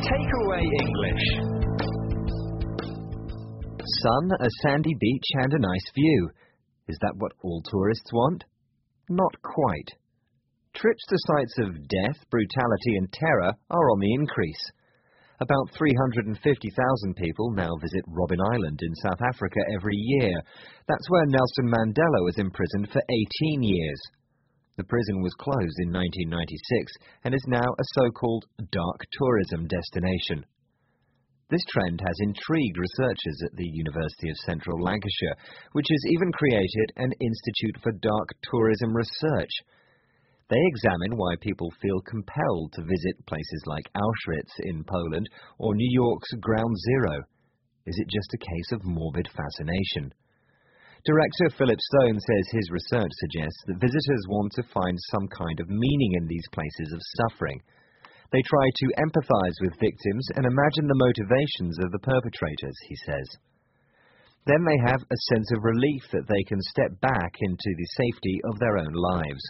Takeaway English. Sun, a sandy beach and a nice view. Is that what all tourists want? Not quite. Trips to sites of death, brutality and terror are on the increase. About 350,000 people now visit Robben Island in South Africa every year. That's where Nelson Mandela was imprisoned for 18 years. The prison was closed in 1996 and is now a so-called dark tourism destination. This trend has intrigued researchers at the University of Central Lancashire, which has even created an Institute for Dark Tourism Research. They examine why people feel compelled to visit places like Auschwitz in Poland or New York's Ground Zero. Is it just a case of morbid fascination? Director Philip Stone says his research suggests that visitors want to find some kind of meaning in these places of suffering. They try to empathize with victims and imagine the motivations of the perpetrators, he says. Then they have a sense of relief that they can step back into the safety of their own lives.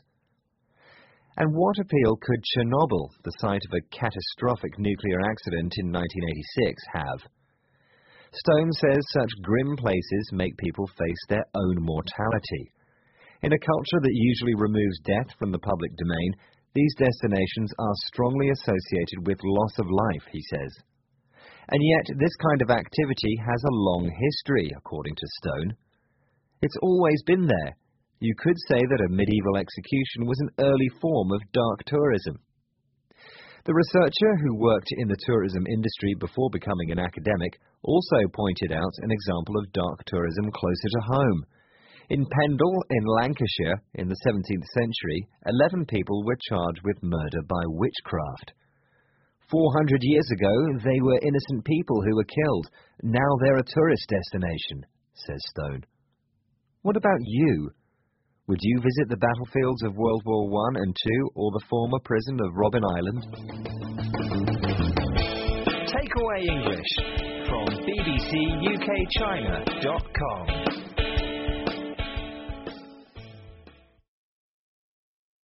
And what appeal could Chernobyl, the site of a catastrophic nuclear accident in 1986, have? Stone says such grim places make people face their own mortality. In a culture that usually removes death from the public domain, these destinations are strongly associated with loss of life, he says. And yet this kind of activity has a long history, according to Stone. It's always been there. You could say that a medieval execution was an early form of dark tourism. The researcher, who worked in the tourism industry before becoming an academic, also pointed out an example of dark tourism closer to home. In Pendle, in Lancashire, in the 17th century, 11 people were charged with murder by witchcraft. 400 years ago, they were innocent people who were killed. Now they're a tourist destination, says Stone. What about you? Would you visit the battlefields of World War I and II or the former prison of Robben Island? Takeaway English from bbcukchina.com.